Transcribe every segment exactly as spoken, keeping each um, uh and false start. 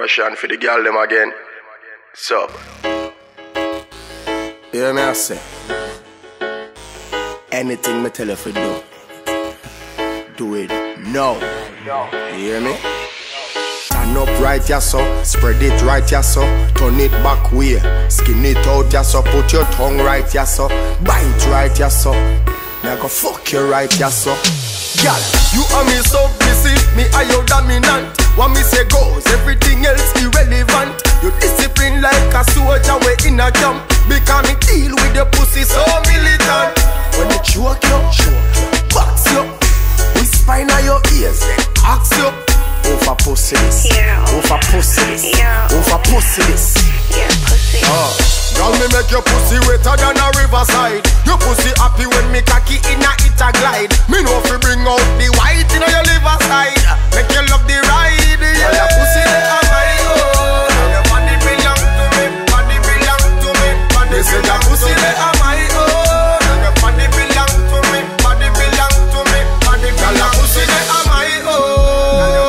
Russian for the girl them again. Sub. Hear me I say. Anything me tell you to do, do it now. You hear me? Stand up right, ya so. Spread it right, ya so. Turn it back way. Skin it out, ya so. Put your tongue right, ya so. Bite right, ya so. Now go fuck you right, ya so. Girl, you are me submissive, me are your dominant. What me say goes, everything else irrelevant. You discipline like a soldier, we in a jump. Because me deal with your pussy so militant. When you choke you, box you, whisper in your ears, ask you. Over pussy this, yeah, over pussy this, yeah, over pussy this. Yeah, pussy. Oh, girl, me make your pussy wetter than a riverside. Your pussy happy when me cocky inna it a glide. Me know if you bring out the white inna your liver side. Make you love the ride. Yeah, your pussy they are my own. Your body belong to me, body belong to me. Body say your pussy they are my own. Your body belong to me, body belong to me. Body belong your pussy they are my own.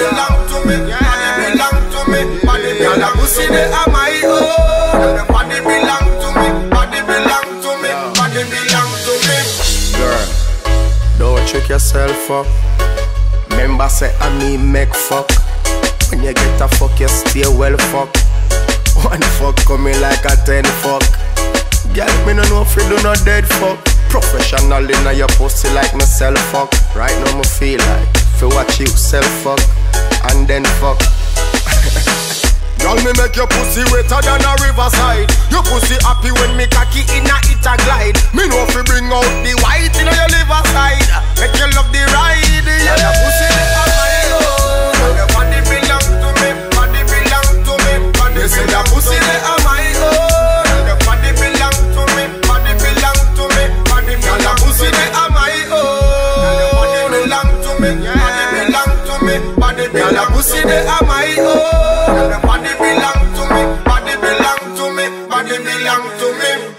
Your pussy they are my own. Your body belong to me, body belong to me, body belong to me. Girl, don't trick yourself up. Remember say I me make fuck. When you get a fuck, you stay well fuck. One fuck coming like a ten fuck. Girl, me no know if you do no dead fuck. Professional in your pussy like myself fuck. Right now me feel like if you watch you self fuck and then fuck. Girl, me make your pussy wetter than a riverside. Your pussy happy when me cocky inna it a glide. Me know if you bring out the white inna your liver side. Make you love the ride. Yeah, your pussy they are my own. Your body belong to me, body belong to me. Body say your pussy they are my own. Your body belong to me, body belong to me. Body belong your pussy they are my own. Your body belong to me, body belong to me. Body belong your pussy they are my own. Body belong to me, body belong to me, body belong to me.